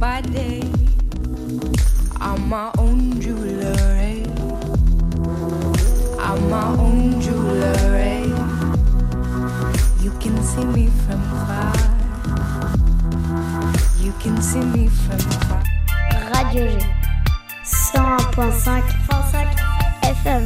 by day. I'm my own jewelry. I'm my own jewelry. You can see me from far. You can see me from far. Radio G 101.5 FM.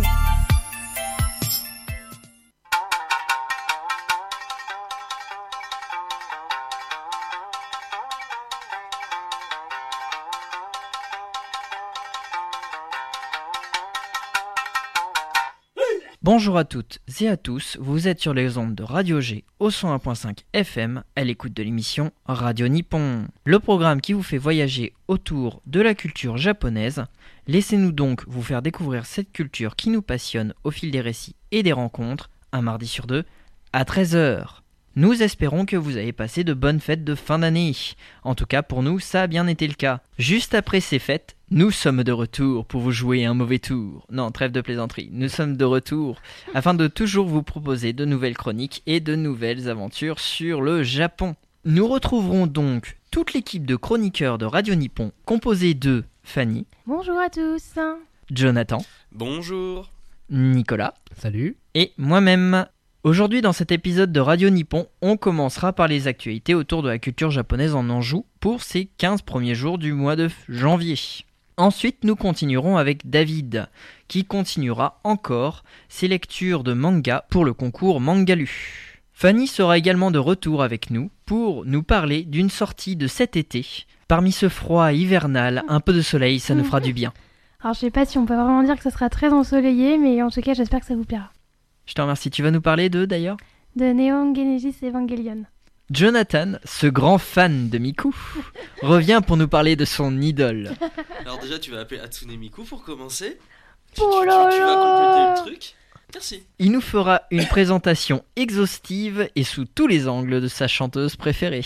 Bonjour à toutes et à tous, vous êtes sur les ondes de Radio G au 101.5 FM à l'écoute de l'émission Radio Nippon, le programme qui vous fait voyager autour de la culture japonaise. Laissez-nous donc vous faire découvrir cette culture qui nous passionne au fil des récits et des rencontres, un mardi sur deux, à 13h. Nous espérons que vous avez passé de bonnes fêtes de fin d'année. En tout cas, pour nous, ça a bien été le cas. Juste après ces fêtes, nous sommes de retour pour vous jouer un mauvais tour. Non, trêve de plaisanterie. Nous sommes de retour afin de toujours vous proposer de nouvelles chroniques et de nouvelles aventures sur le Japon. Nous retrouverons donc toute l'équipe de chroniqueurs de Radio Nippon, composée de Fanny. Bonjour à tous. Jonathan. Bonjour. Nicolas. Salut. Et moi-même. Aujourd'hui, dans cet épisode de Radio Nippon, on commencera par les actualités autour de la culture japonaise en Anjou pour ces 15 premiers jours du mois de janvier. Ensuite, nous continuerons avec David, qui continuera encore ses lectures de manga pour le concours Mangalu. Fanny sera également de retour avec nous pour nous parler d'une sortie de cet été. Parmi ce froid hivernal, un peu de soleil, ça nous fera du bien. Alors je sais pas si on peut vraiment dire que ce sera très ensoleillé, mais en tout cas j'espère que ça vous plaira. Je te remercie. Tu vas nous parler d'ailleurs De Neon Genesis Evangelion. Jonathan, ce grand fan de Miku, revient pour nous parler de son idole. Alors déjà, tu vas appeler Hatsune Miku pour commencer. Oh Tu là vas là. compléter le truc. Merci. Il nous fera une présentation exhaustive et sous tous les angles de sa chanteuse préférée.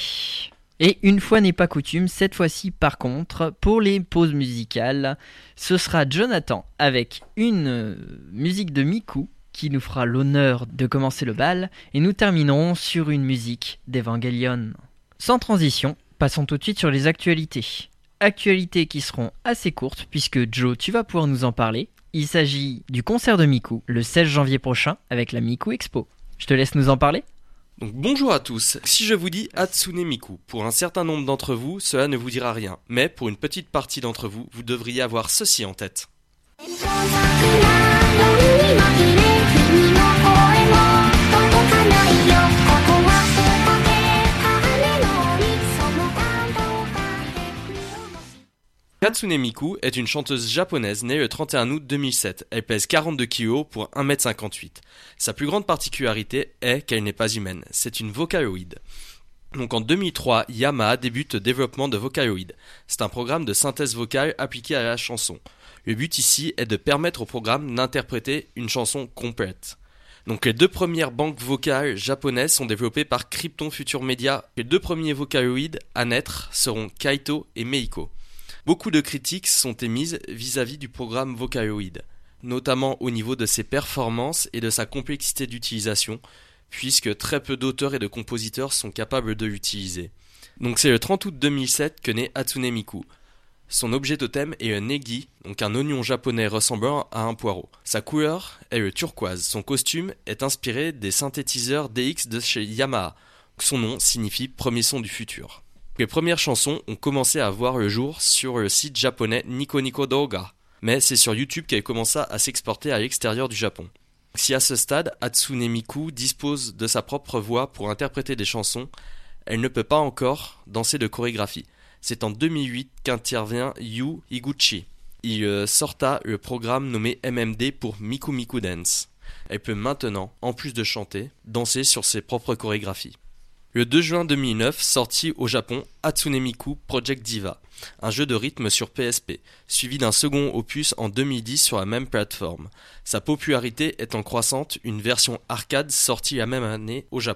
Et une fois n'est pas coutume, cette fois-ci par contre, pour les pauses musicales, ce sera Jonathan avec une musique de Miku qui nous fera l'honneur de commencer le bal, et nous terminerons sur une musique d'Evangelion. Sans transition, passons tout de suite sur les actualités. Actualités qui seront assez courtes, puisque Joe, tu vas pouvoir nous en parler. Il s'agit du concert de Miku, le 16 janvier prochain, avec la Miku Expo. Je te laisse nous en parler. Donc bonjour à tous. Si je vous dis Hatsune Miku, pour un certain nombre d'entre vous, cela ne vous dira rien. Mais pour une petite partie d'entre vous, vous devriez avoir ceci en tête. Hatsune Miku est une chanteuse japonaise née le 31 août 2007. Elle pèse 42 kg pour 1m58. Sa plus grande particularité est qu'elle n'est pas humaine. C'est une Vocaloid. Donc en 2003, Yamaha débute le développement de Vocaloid. C'est un programme de synthèse vocale appliqué à la chanson. Le but ici est de permettre au programme d'interpréter une chanson complète. Donc les deux premières banques vocales japonaises sont développées par Krypton Future Media. Les deux premiers Vocaloid à naître seront Kaito et Meiko. Beaucoup de critiques sont émises vis-à-vis du programme Vocaloid, notamment au niveau de ses performances et de sa complexité d'utilisation, puisque très peu d'auteurs et de compositeurs sont capables de l'utiliser. Donc c'est le 30 août 2007 que naît Hatsune Miku. Son objet totem est un negi, donc un oignon japonais ressemblant à un poireau. Sa couleur est le turquoise. Son costume est inspiré des synthétiseurs DX de chez Yamaha. Son nom signifie premier son du futur. Les premières chansons ont commencé à voir le jour sur le site japonais Nico Nico Douga, mais c'est sur YouTube qu'elle commença à s'exporter à l'extérieur du Japon. Si à ce stade, Hatsune Miku dispose de sa propre voix pour interpréter des chansons, elle ne peut pas encore danser de chorégraphie. C'est en 2008 qu'intervient Yu Higuchi. Il sorta le programme nommé MMD pour Miku Miku Dance. Elle peut maintenant, en plus de chanter, danser sur ses propres chorégraphies. Le 2 juin 2009 sortit au Japon Hatsune Miku Project Diva, un jeu de rythme sur PSP, suivi d'un second opus en 2010 sur la même plateforme. Sa popularité étant croissante, une version arcade sortit la même année au Japon.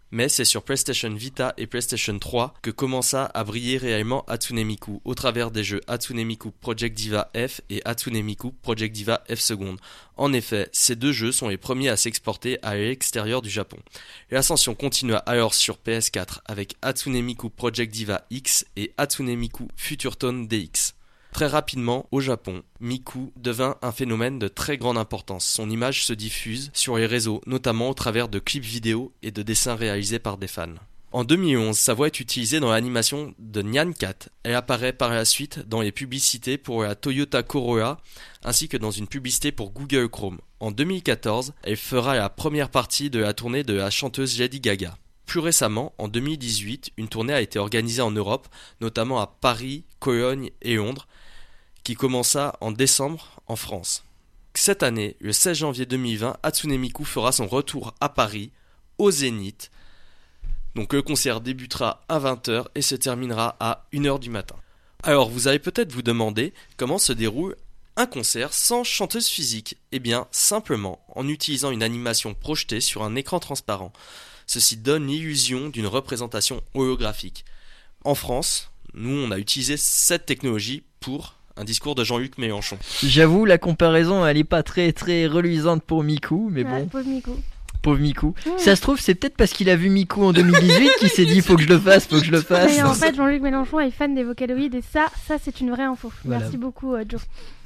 Mais c'est sur PlayStation Vita et PlayStation 3 que commença à briller réellement Hatsune Miku au travers des jeux Hatsune Miku Project Diva F et Hatsune Miku Project Diva F2. En effet, ces deux jeux sont les premiers à s'exporter à l'extérieur du Japon. L'ascension continua alors sur PS4 avec Hatsune Miku Project Diva X et Hatsune Miku Future Tone DX. Très rapidement, au Japon, Miku devint un phénomène de très grande importance. Son image se diffuse sur les réseaux, notamment au travers de clips vidéo et de dessins réalisés par des fans. En 2011, sa voix est utilisée dans l'animation de Nyan Cat. Elle apparaît par la suite dans les publicités pour la Toyota Corolla, ainsi que dans une publicité pour Google Chrome. En 2014, elle fera la première partie de la tournée de la chanteuse Lady Gaga. Plus récemment, en 2018, une tournée a été organisée en Europe, notamment à Paris, Cologne et Londres, qui commença en décembre en France. Cette année, le 16 janvier 2020, Hatsune Miku fera son retour à Paris, au Zénith. Donc le concert débutera à 20h et se terminera à 1h du matin. Alors vous allez peut-être vous demander comment se déroule un concert sans chanteuse physique. Eh bien, simplement en utilisant une animation projetée sur un écran transparent. Ceci donne l'illusion d'une représentation holographique. En France, nous on a utilisé cette technologie pour un discours de Jean-Luc Mélenchon. J'avoue, la comparaison elle est pas très très reluisante pour Miku, mais Ouais, bon. pauvre Miku. Pauvre Miku. Ça se trouve, c'est peut-être parce qu'il a vu Miku en 2018 qu'il s'est dit faut que je le fasse. Mais en fait, Jean-Luc Mélenchon est fan des Vocaloïdes et ça c'est une vraie info. Voilà. Merci beaucoup, Joe.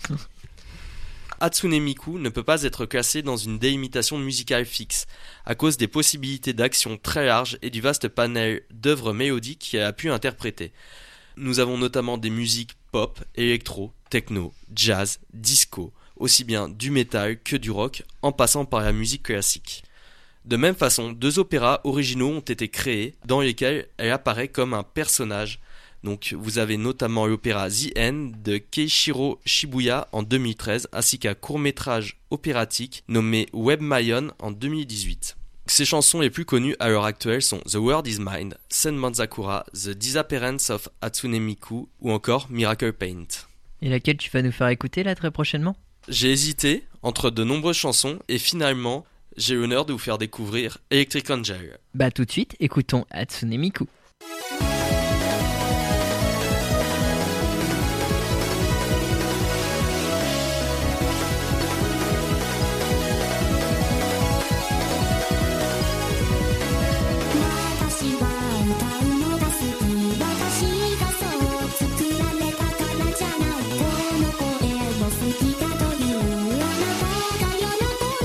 Hatsune Miku ne peut pas être classé dans une délimitation musicale fixe, à cause des possibilités d'action très larges et du vaste panel d'œuvres mélodiques qu'elle a pu interpréter. Nous avons notamment des musiques pop, électro, techno, jazz, disco, aussi bien du métal que du rock, en passant par la musique classique. De même façon, 2 opéras originaux ont été créés, dans lesquels elle apparaît comme un personnage. Donc vous avez notamment l'opéra The End de Keishiro Shibuya en 2013, ainsi qu'un court-métrage opératique nommé Webmayon en 2018. Ses chansons les plus connues à l'heure actuelle sont The World Is Mine, Sen Manzakura, The Disappearance of Hatsune Miku ou encore Miracle Paint. Et laquelle tu vas nous faire écouter là très prochainement ? J'ai hésité entre de nombreuses chansons et finalement j'ai l'honneur de vous faire découvrir Electric Angel. Bah tout de suite, écoutons Hatsune Miku.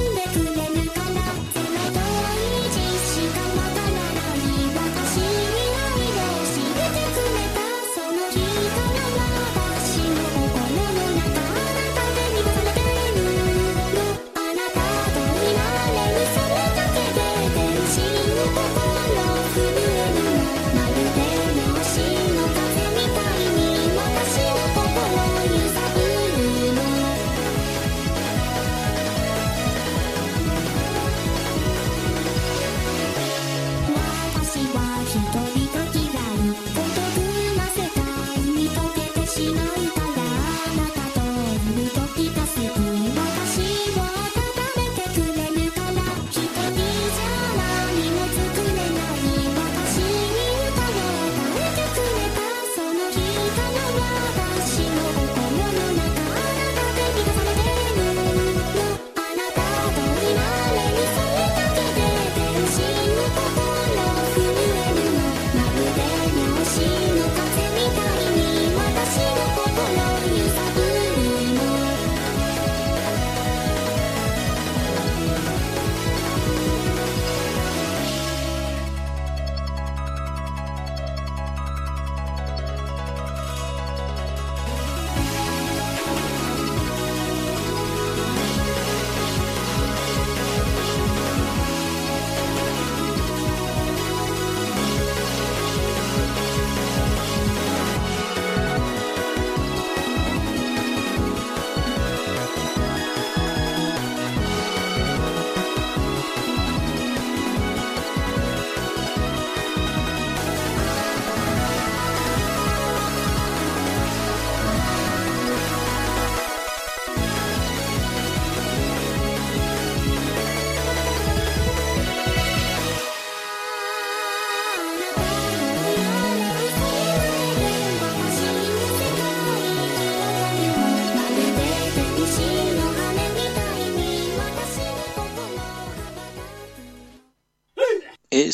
「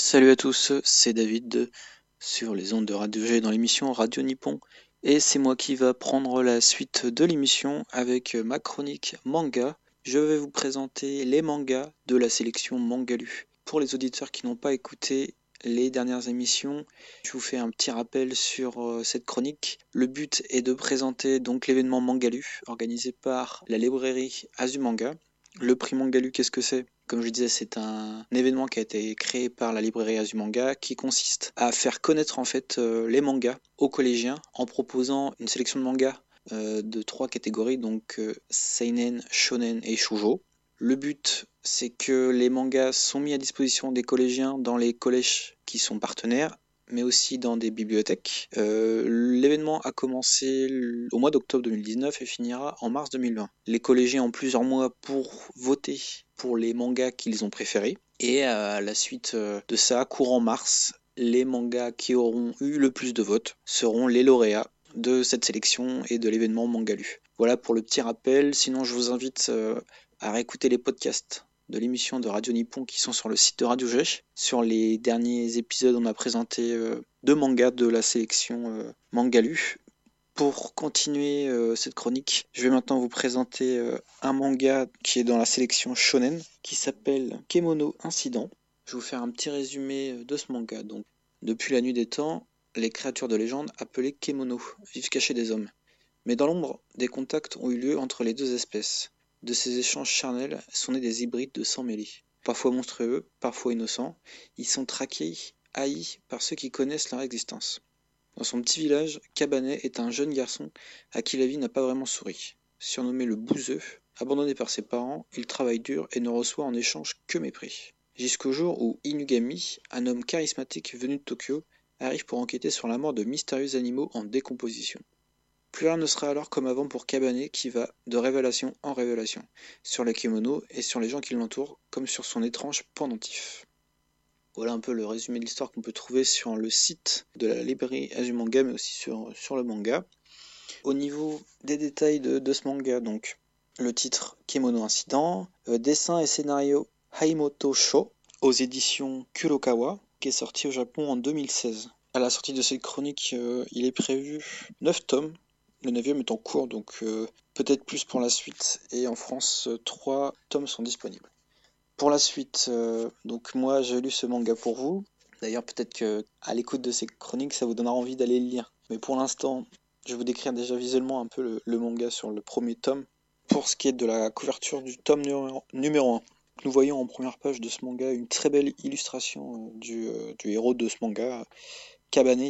Salut à tous, c'est David sur les ondes de Radio G dans l'émission Radio Nippon et c'est moi qui va prendre la suite de l'émission avec ma chronique manga. Je vais vous présenter les mangas de la sélection Mangalu. Pour les auditeurs qui n'ont pas écouté les dernières émissions, je vous fais un petit rappel sur cette chronique. Le but est de présenter donc l'événement Mangalu organisé par la librairie Azumanga. Le prix Mangalu, qu'est-ce que c'est ? Comme je disais, c'est un événement qui a été créé par la librairie Azumanga qui consiste à faire connaître en fait les mangas aux collégiens en proposant une sélection de mangas de 3 catégories, donc seinen, shonen et shoujo. Le but, c'est que les mangas sont mis à disposition des collégiens dans les collèges qui sont partenaires, mais aussi dans des bibliothèques. L'événement a commencé au mois d'octobre 2019 et finira en mars 2020. Les collégiens ont plusieurs mois pour voter pour les mangas qu'ils ont préférés. Et à la suite de ça, courant mars, les mangas qui auront eu le plus de votes seront les lauréats de cette sélection et de l'événement Mangalu. Voilà pour le petit rappel. Sinon, je vous invite à réécouter les podcasts de l'émission de Radio Nippon qui sont sur le site de Radio G. Sur les derniers épisodes, on a présenté 2 mangas de la sélection Mangalu. Pour continuer cette chronique, je vais maintenant vous présenter un manga qui est dans la sélection shonen qui s'appelle Kemono Incident. Je vais vous faire un petit résumé de ce manga. Donc, depuis la nuit des temps, les créatures de légende appelées Kemono vivent cachées des hommes. Mais dans l'ombre, des contacts ont eu lieu entre les deux espèces. De ces échanges charnels sont nés des hybrides de sang mêlé. Parfois monstrueux, parfois innocents, ils sont traqués, haïs par ceux qui connaissent leur existence. Dans son petit village, Kabane est un jeune garçon à qui la vie n'a pas vraiment souri. Surnommé le bouseux, abandonné par ses parents, il travaille dur et ne reçoit en échange que mépris. Jusqu'au jour où Inugami, un homme charismatique venu de Tokyo, arrive pour enquêter sur la mort de mystérieux animaux en décomposition. Plus rien ne sera alors comme avant pour Kabane qui va de révélation en révélation, sur les kimonos et sur les gens qui l'entourent, comme sur son étrange pendentif. Voilà un peu le résumé de l'histoire qu'on peut trouver sur le site de la librairie Azumanga, mais aussi sur le manga. Au niveau des détails de ce manga, donc le titre Kemono Incident, dessin et scénario Haimoto Sho, aux éditions Kurokawa, qui est sorti au Japon en 2016. À la sortie de cette chronique, il est prévu 9 tomes. Le 9e est en cours, donc peut-être plus pour la suite. Et en France, 3 tomes sont disponibles. Pour la suite, donc moi j'ai lu ce manga pour vous. D'ailleurs peut-être que à l'écoute de ces chroniques, ça vous donnera envie d'aller le lire. Mais pour l'instant, je vais vous décrire déjà visuellement un peu le manga sur le premier tome. Pour ce qui est de la couverture du tome numéro 1. Nous voyons en première page de ce manga une très belle illustration du héros de ce manga, Kabane,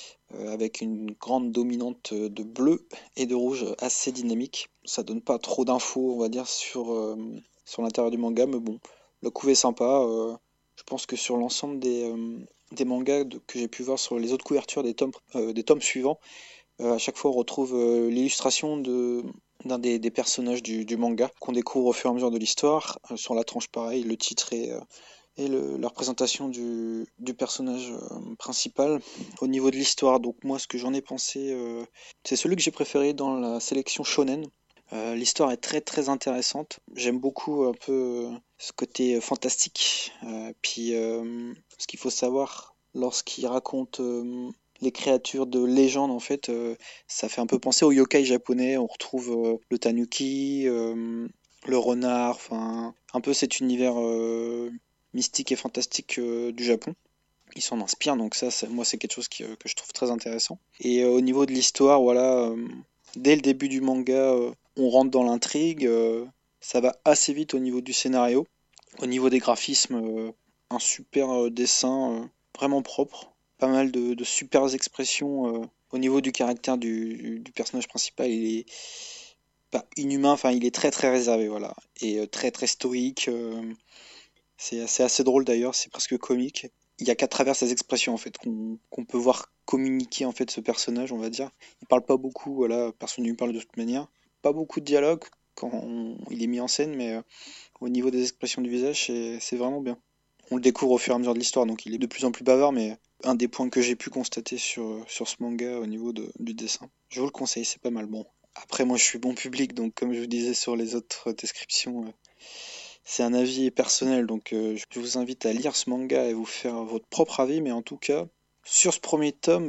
avec une grande dominante de bleu et de rouge assez dynamique. Ça donne pas trop d'infos, on va dire, sur l'intérieur du manga, mais bon, la couve est sympa. Je pense que sur l'ensemble des mangas que j'ai pu voir sur les autres couvertures des tomes suivants, à chaque fois on retrouve l'illustration d'un des personnages du manga qu'on découvre au fur et à mesure de l'histoire. Sur la tranche pareil, le titre et la représentation du personnage principal. Au niveau de l'histoire, donc moi ce que j'en ai pensé, c'est celui que j'ai préféré dans la sélection shonen. L'histoire est très très intéressante. J'aime beaucoup un peu ce côté fantastique. Puis ce qu'il faut savoir lorsqu'il raconte les créatures de légende, en fait, ça fait un peu penser aux yokai japonais. On retrouve le tanuki, le renard, enfin un peu cet univers mystique et fantastique du Japon. Ils s'en inspirent, donc ça moi c'est quelque chose que je trouve très intéressant. Et au niveau de l'histoire, voilà, dès le début du manga, on rentre dans l'intrigue, ça va assez vite au niveau du scénario. Au niveau des graphismes, un super dessin, vraiment propre. Pas mal de super expressions. Au niveau du caractère du personnage principal, il est pas inhumain, enfin il est très très réservé, voilà. Et très très stoïque. C'est assez drôle d'ailleurs, c'est presque comique. Il y a qu'à travers ces expressions en fait qu'on peut voir communiquer en fait ce personnage, on va dire. Il parle pas beaucoup, voilà, personne ne lui parle de toute manière. Pas beaucoup de dialogue quand il est mis en scène, mais au niveau des expressions du visage, c'est vraiment bien. On le découvre au fur et à mesure de l'histoire, donc il est de plus en plus bavard, mais un des points que j'ai pu constater sur ce manga au niveau du dessin. Je vous le conseille, c'est pas mal. Bon, après moi je suis bon public, donc comme je vous disais sur les autres descriptions, c'est un avis personnel, donc je vous invite à lire ce manga et vous faire votre propre avis, mais en tout cas, sur ce premier tome,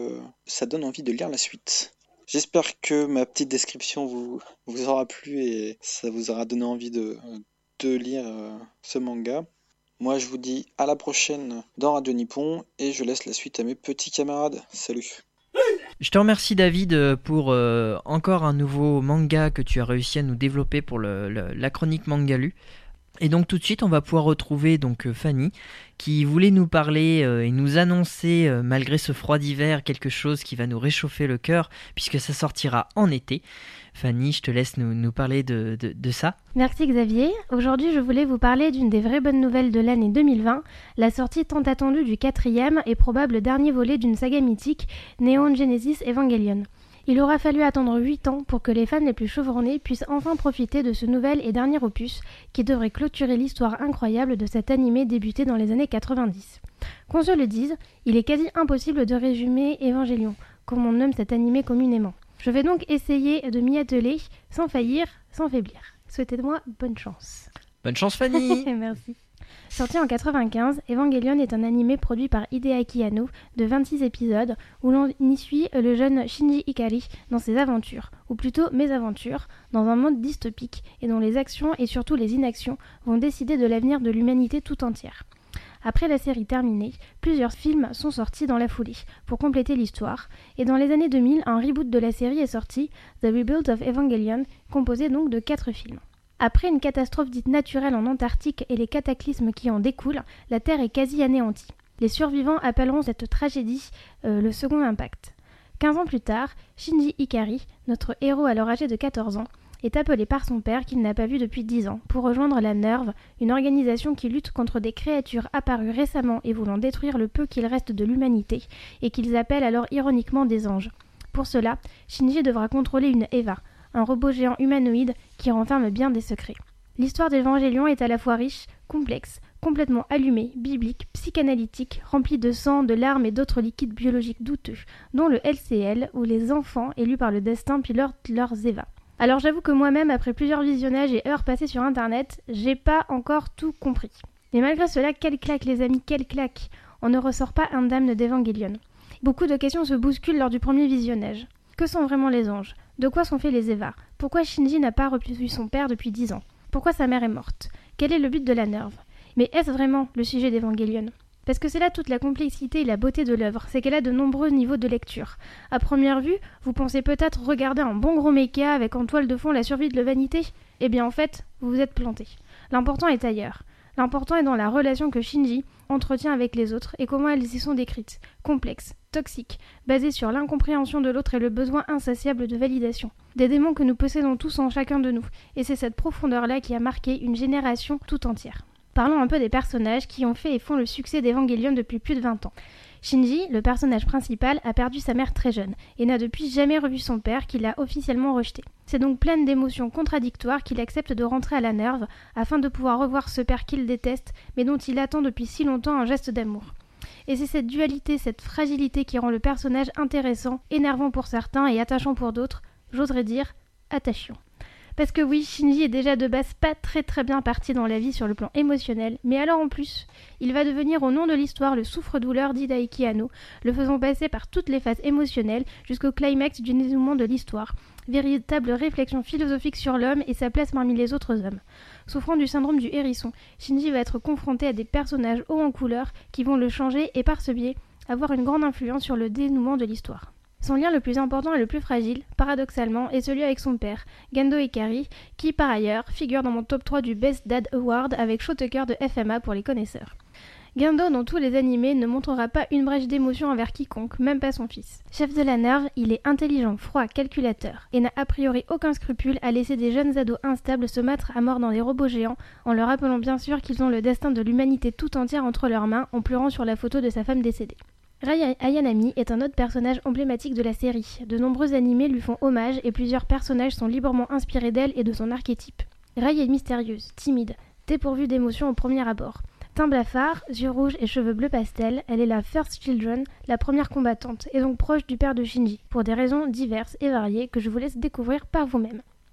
ça donne envie de lire la suite. J'espère que ma petite description vous aura plu et ça vous aura donné envie de lire ce manga. Moi, je vous dis à la prochaine dans Radio Nippon et je laisse la suite à mes petits camarades. Salut! Je te remercie David pour encore un nouveau manga que tu as réussi à nous développer pour la chronique Mangalu. Et donc tout de suite on va pouvoir retrouver donc Fanny qui voulait nous parler et nous annoncer malgré ce froid d'hiver quelque chose qui va nous réchauffer le cœur puisque ça sortira en été. Fanny, je te laisse nous parler de ça. Merci Xavier. Aujourd'hui je voulais vous parler d'une des vraies bonnes nouvelles de l'année 2020, la sortie tant attendue du 4e et probable dernier volet d'une saga mythique, Neon Genesis Evangelion. Il aura fallu attendre 8 ans pour que les fans les plus chevronnés puissent enfin profiter de ce nouvel et dernier opus qui devrait clôturer l'histoire incroyable de cet animé débuté dans les années 90. Qu'on se le dise, il est quasi impossible de résumer Evangelion, comme on nomme cet animé communément. Je vais donc essayer de m'y atteler sans faillir, sans faiblir. Souhaitez-moi bonne chance. Bonne chance Fanny. Merci. Sorti en 1995, Evangelion est un animé produit par Hideaki Anno de 26 épisodes où l'on y suit le jeune Shinji Ikari dans ses aventures, ou plutôt mésaventures, dans un monde dystopique et dont les actions et surtout les inactions vont décider de l'avenir de l'humanité tout entière. Après la série terminée, plusieurs films sont sortis dans la foulée pour compléter l'histoire, et dans les années 2000, un reboot de la série est sorti, The Rebuild of Evangelion, composé donc de 4 films. Après une catastrophe dite naturelle en Antarctique et les cataclysmes qui en découlent, la Terre est quasi anéantie. Les survivants appelleront cette tragédie le second impact. 15 ans plus tard, Shinji Ikari, notre héros alors âgé de 14 ans, est appelé par son père qu'il n'a pas vu depuis 10 ans pour rejoindre la NERV, une organisation qui lutte contre des créatures apparues récemment et voulant détruire le peu qu'il reste de l'humanité et qu'ils appellent alors ironiquement des anges. Pour cela, Shinji devra contrôler une Eva, un robot géant humanoïde qui renferme bien des secrets. L'histoire d'Evangelion est à la fois riche, complexe, complètement allumée, biblique, psychanalytique, remplie de sang, de larmes et d'autres liquides biologiques douteux, dont le LCL, ou les enfants élus par le destin pilotent leurs Eva. Alors j'avoue que moi-même, après plusieurs visionnages et heures passées sur internet, j'ai pas encore tout compris. Mais malgré cela, quelle claque les amis, quelle claque! On ne ressort pas indemne d'Evangelion. Beaucoup de questions se bousculent lors du premier visionnage. Que sont vraiment les anges? De quoi sont faits les Eva? Pourquoi Shinji n'a pas revu son père depuis 10 ans? Pourquoi sa mère est morte? Quel est le but de la NERV? Mais est-ce vraiment le sujet d'Evangelion? Parce que c'est là toute la complexité et la beauté de l'œuvre, c'est qu'elle a de nombreux niveaux de lecture. À première vue, vous pensez peut-être regarder un bon gros méca avec en toile de fond la survie de l'humanité? Eh bien en fait, vous vous êtes planté. L'important est ailleurs. L'important est dans la relation que Shinji entretient avec les autres et comment elles y sont décrites. Complexes, toxiques, basées sur l'incompréhension de l'autre et le besoin insatiable de validation. Des démons que nous possédons tous en chacun de nous, et c'est cette profondeur-là qui a marqué une génération tout entière. Parlons un peu des personnages qui ont fait et font le succès d'Evangelion depuis plus de 20 ans. Shinji, le personnage principal, a perdu sa mère très jeune et n'a depuis jamais revu son père qu'il a officiellement rejeté. C'est donc pleine d'émotions contradictoires qu'il accepte de rentrer à la NERV afin de pouvoir revoir ce père qu'il déteste mais dont il attend depuis si longtemps un geste d'amour. Et c'est cette dualité, cette fragilité qui rend le personnage intéressant, énervant pour certains et attachant pour d'autres, j'oserais dire attachant. Parce que oui, Shinji est déjà de base pas très bien parti dans la vie sur le plan émotionnel, mais alors en plus, il va devenir au nom de l'histoire le souffre-douleur d'Hideaki Anno, le faisant passer par toutes les phases émotionnelles jusqu'au climax du dénouement de l'histoire, véritable réflexion philosophique sur l'homme et sa place parmi les autres hommes. Souffrant du syndrome du hérisson, Shinji va être confronté à des personnages hauts en couleur qui vont le changer et par ce biais avoir une grande influence sur le dénouement de l'histoire. Son lien le plus important et le plus fragile, paradoxalement, est celui avec son père, Gendo Ikari, qui par ailleurs figure dans mon top 3 du Best Dad Award avec Shoteker de FMA pour les connaisseurs. Gendo, dans tous les animés, ne montrera pas une brèche d'émotion envers quiconque, même pas son fils. Chef de la NERV, il est intelligent, froid, calculateur, et n'a a priori aucun scrupule à laisser des jeunes ados instables se battre à mort dans des robots géants, en leur rappelant bien sûr qu'ils ont le destin de l'humanité tout entière entre leurs mains, en pleurant sur la photo de sa femme décédée. Rai Ayanami est un autre personnage emblématique de la série. De nombreux animés lui font hommage et plusieurs personnages sont librement inspirés d'elle et de son archétype. Rai est mystérieuse, timide, dépourvue d'émotions au premier abord. Teint blafard, yeux rouges et cheveux bleu pastel, elle est la First Children, la première combattante, et donc proche du père de Shinji, pour des raisons diverses et variées que je vous laisse découvrir par vous-même.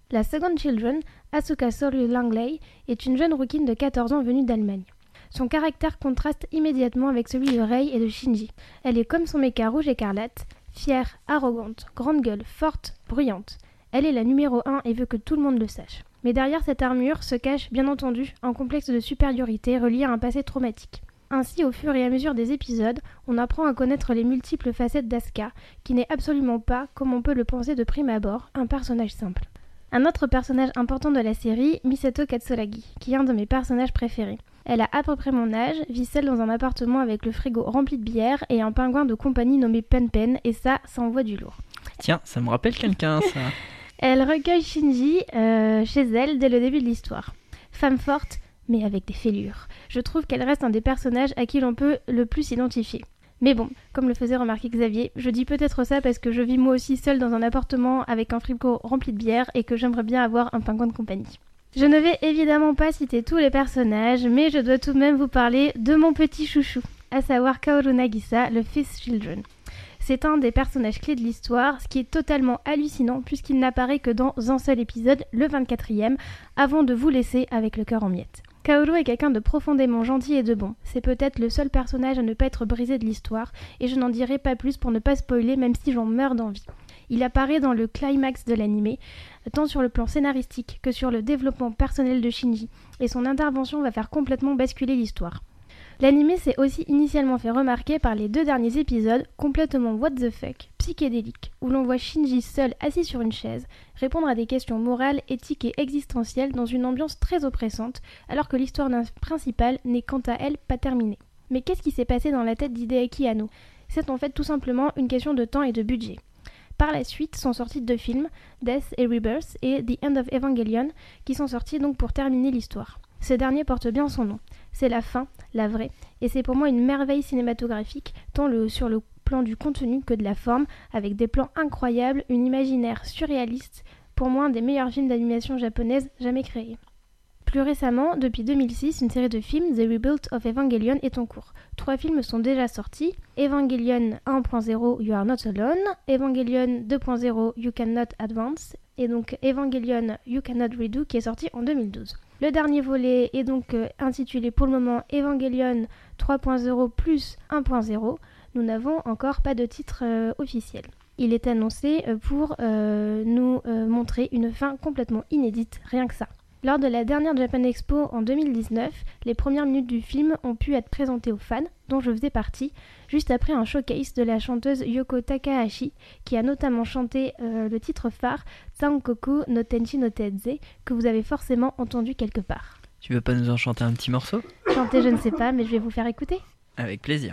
La seconde Children, Asuka Soryu Langley, est une jeune rouquine de 14 ans venue d'Allemagne. Son caractère contraste immédiatement avec celui de Rei et de Shinji. Elle est comme son méca rouge écarlate, fière, arrogante, grande gueule, forte, bruyante. Elle est la numéro 1 et veut que tout le monde le sache. Mais derrière cette armure se cache, bien entendu, un complexe de supériorité relié à un passé traumatique. Ainsi, au fur et à mesure des épisodes, on apprend à connaître les multiples facettes d'Asuka, qui n'est absolument pas, comme on peut le penser de prime abord, un personnage simple. Un autre personnage important de la série, Misato Katsuragi, qui est un de mes personnages préférés. Elle a à peu près mon âge, vit seule dans un appartement avec le frigo rempli de bière et un pingouin de compagnie nommé Pen Pen, et ça envoie du lourd. Tiens, ça me rappelle quelqu'un, ça. Elle recueille Shinji chez elle dès le début de l'histoire. Femme forte, mais avec des fêlures. Je trouve qu'elle reste un des personnages à qui l'on peut le plus s'identifier. Mais bon, comme le faisait remarquer Xavier, je dis peut-être ça parce que je vis moi aussi seule dans un appartement avec un frigo rempli de bière et que j'aimerais bien avoir un pingouin de compagnie. Je ne vais évidemment pas citer tous les personnages, mais je dois tout de même vous parler de mon petit chouchou, à savoir Kaoru Nagisa, le Fifth Children. C'est un des personnages clés de l'histoire, ce qui est totalement hallucinant puisqu'il n'apparaît que dans un seul épisode, le 24e, avant de vous laisser avec le cœur en miettes. Kaoru est quelqu'un de profondément gentil et de bon. C'est peut-être le seul personnage à ne pas être brisé de l'histoire, et je n'en dirai pas plus pour ne pas spoiler même si j'en meurs d'envie. Il apparaît dans le climax de l'animé, tant sur le plan scénaristique que sur le développement personnel de Shinji, et son intervention va faire complètement basculer l'histoire. L'animé s'est aussi initialement fait remarquer par les 2 derniers épisodes complètement what the fuck, psychédéliques, où l'on voit Shinji seul assis sur une chaise, répondre à des questions morales, éthiques et existentielles dans une ambiance très oppressante, alors que l'histoire principale n'est quant à elle pas terminée. Mais qu'est-ce qui s'est passé dans la tête d'Hideaki Anno ? C'est en fait tout simplement une question de temps et de budget. Par la suite sont sortis 2 films, Death et Rebirth et The End of Evangelion, qui sont sortis donc pour terminer l'histoire. Ce dernier porte bien son nom. C'est la fin, la vraie, et c'est pour moi une merveille cinématographique, tant sur le plan du contenu que de la forme, avec des plans incroyables, une imaginaire surréaliste, pour moi un des meilleurs films d'animation japonaise jamais créés. Plus récemment, depuis 2006, une série de films, The Rebuild of Evangelion, est en cours. 3 films sont déjà sortis, Evangelion 1.0 You Are Not Alone, Evangelion 2.0 You Cannot Advance, et donc Evangelion You Cannot Redo qui est sorti en 2012. Le dernier volet est donc intitulé pour le moment Evangelion 3.0 plus 1.0. Nous n'avons encore pas de titre officiel. Il est annoncé pour nous montrer une fin complètement inédite, rien que ça. Lors de la dernière Japan Expo en 2019, les premières minutes du film ont pu être présentées aux fans, dont je faisais partie, juste après un showcase de la chanteuse Yoko Takahashi, qui a notamment chanté le titre phare Sankoku no Tenshi no Teze, que vous avez forcément entendu quelque part. Tu veux pas nous en chanter un petit morceau ? Chanter, je ne sais pas, mais je vais vous faire écouter. Avec plaisir.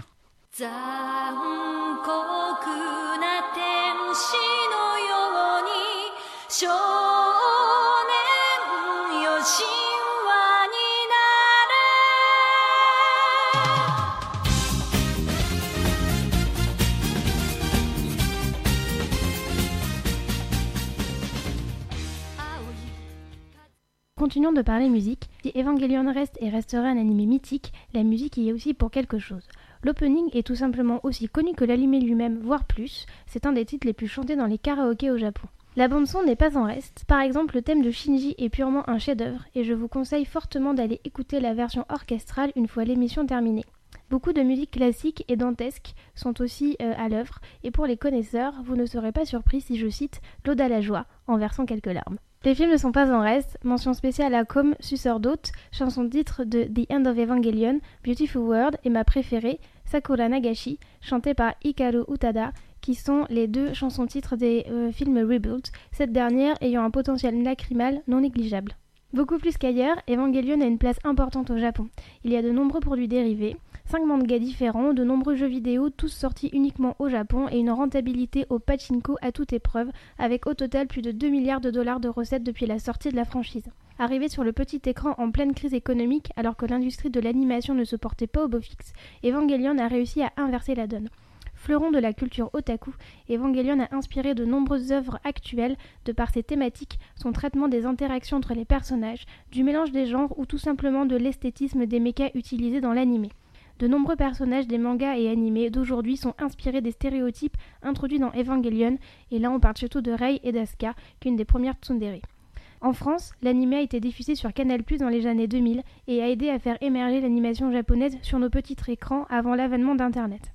Continuons de parler musique. Si Evangelion reste et restera un animé mythique, la musique y est aussi pour quelque chose. L'opening est tout simplement aussi connu que l'animé lui-même, voire plus. C'est un des titres les plus chantés dans les karaokés au Japon. La bande-son n'est pas en reste. Par exemple, le thème de Shinji est purement un chef-d'œuvre et je vous conseille fortement d'aller écouter la version orchestrale une fois l'émission terminée. Beaucoup de musique classique et dantesque sont aussi à l'œuvre et pour les connaisseurs, vous ne serez pas surpris si je cite l'Ode à la joie en versant quelques larmes. Les films ne sont pas en reste, mention spéciale à Comme Suceur d'hôtes, chanson titre de The End of Evangelion, Beautiful World et ma préférée, Sakura Nagashi, chantée par Hikaru Utada, qui sont les 2 chansons titres des films Rebuild, cette dernière ayant un potentiel lacrymal non négligeable. Beaucoup plus qu'ailleurs, Evangelion a une place importante au Japon. Il y a de nombreux produits dérivés, 5 mangas différents, de nombreux jeux vidéo, tous sortis uniquement au Japon et une rentabilité au pachinko à toute épreuve, avec au total plus de 2 milliards de dollars de recettes depuis la sortie de la franchise. Arrivé sur le petit écran en pleine crise économique, alors que l'industrie de l'animation ne se portait pas au beau fixe, Evangelion a réussi à inverser la donne. Fleuron de la culture otaku, Evangelion a inspiré de nombreuses œuvres actuelles de par ses thématiques, son traitement des interactions entre les personnages, du mélange des genres ou tout simplement de l'esthétisme des mechas utilisés dans l'animé. De nombreux personnages des mangas et animés d'aujourd'hui sont inspirés des stéréotypes introduits dans Evangelion, et là on parle surtout de Rei et d'Asuka, qu'une des premières tsundere. En France, l'anime a été diffusé sur Canal+ dans les années 2000 et a aidé à faire émerger l'animation japonaise sur nos petits écrans avant l'avènement d'Internet.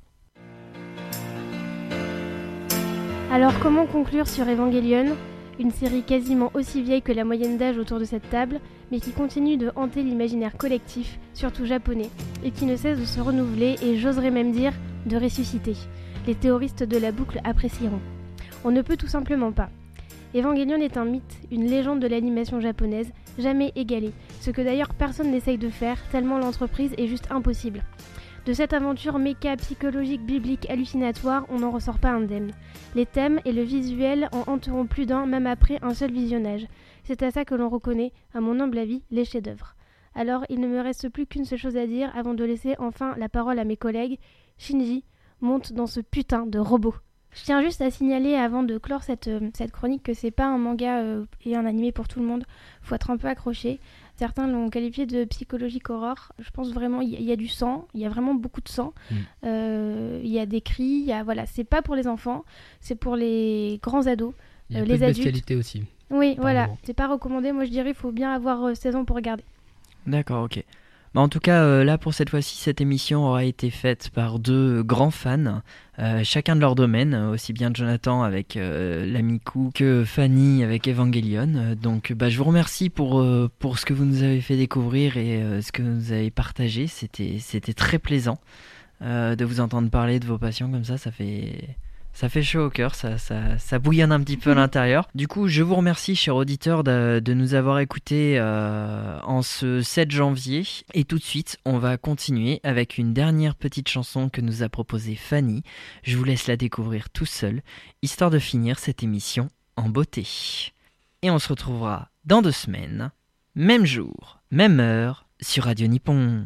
Alors comment conclure sur Evangelion ? Une série quasiment aussi vieille que la moyenne d'âge autour de cette table, mais qui continue de hanter l'imaginaire collectif, surtout japonais, et qui ne cesse de se renouveler et j'oserais même dire de ressusciter. Les théoristes de la boucle apprécieront. On ne peut tout simplement pas. Evangelion est un mythe, une légende de l'animation japonaise, jamais égalée, ce que d'ailleurs personne n'essaye de faire, tellement l'entreprise est juste impossible. De cette aventure méca, psychologique, biblique, hallucinatoire, on n'en ressort pas indemne. Les thèmes et le visuel en hanteront plus d'un, même après un seul visionnage. C'est à ça que l'on reconnaît, à mon humble avis, les chefs-d'œuvre. Alors, il ne me reste plus qu'une seule chose à dire avant de laisser enfin la parole à mes collègues. Shinji, monte dans ce putain de robot. Je tiens juste à signaler avant de clore cette chronique que c'est pas un manga et un animé pour tout le monde. Faut être un peu accroché. Certains l'ont qualifié de psychologique horror. Je pense vraiment il y a du sang, il y a vraiment beaucoup de sang. Il y a des cris, voilà, c'est pas pour les enfants, c'est pour les grands ados, il y a les peu de adultes. bestialité aussi. Oui, voilà, moment. c'est pas recommandé. Moi je dirais il faut bien avoir 16 ans pour regarder. D'accord, ok. En tout cas, là pour cette fois-ci, cette émission aura été faite par deux grands fans, chacun de leur domaine, aussi bien Jonathan avec l'Amiku que Fanny avec Evangelion. Donc je vous remercie pour ce que vous nous avez fait découvrir et ce que vous nous avez partagé. C'était très plaisant de vous entendre parler de vos passions comme ça, ça fait chaud au cœur, ça bouillonne un petit peu à l'intérieur. Du coup, je vous remercie, chers auditeurs, de nous avoir écoutés en ce 7 janvier. Et tout de suite, on va continuer avec une dernière petite chanson que nous a proposée Fanny. Je vous laisse la découvrir tout seul, histoire de finir cette émission en beauté. Et on se retrouvera dans 2 semaines, même jour, même heure, sur Radio Nippon.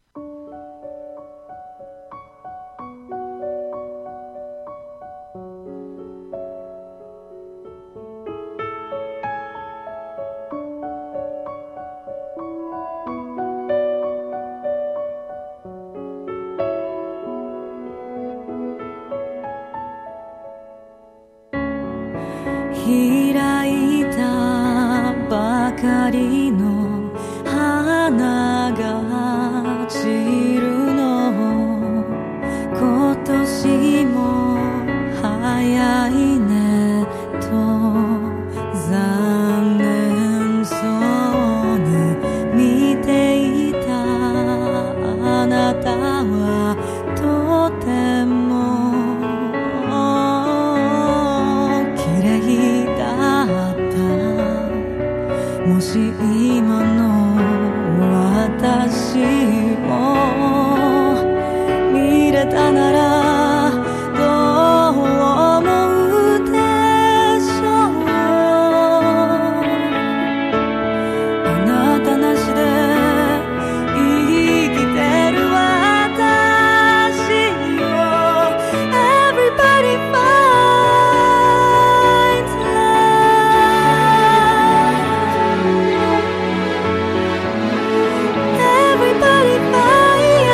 開いたばかりの花が散るの今年も早いねと残念そうに見ていたあなたはとてももし今の私を見れたならどう思うでしょうあなたなしで生きてる私を Everybody finds Everybody finds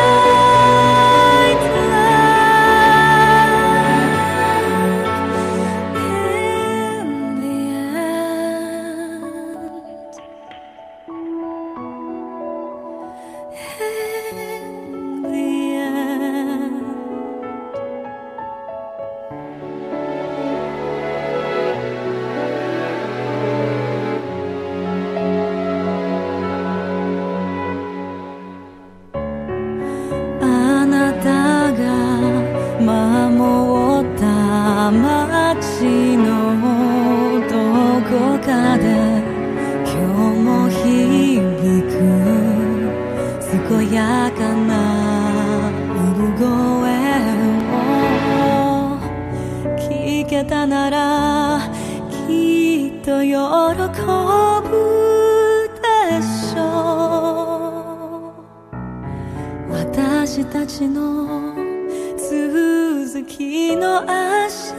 私たちの続きの足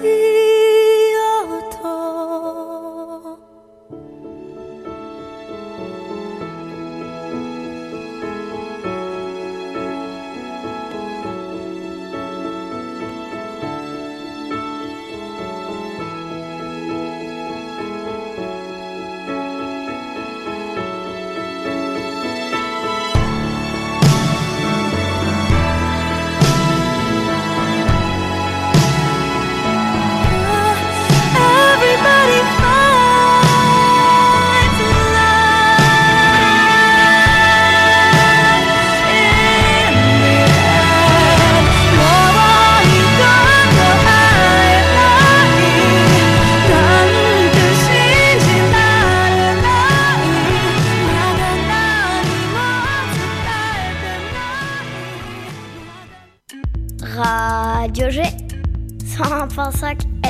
音 Radio G 101.5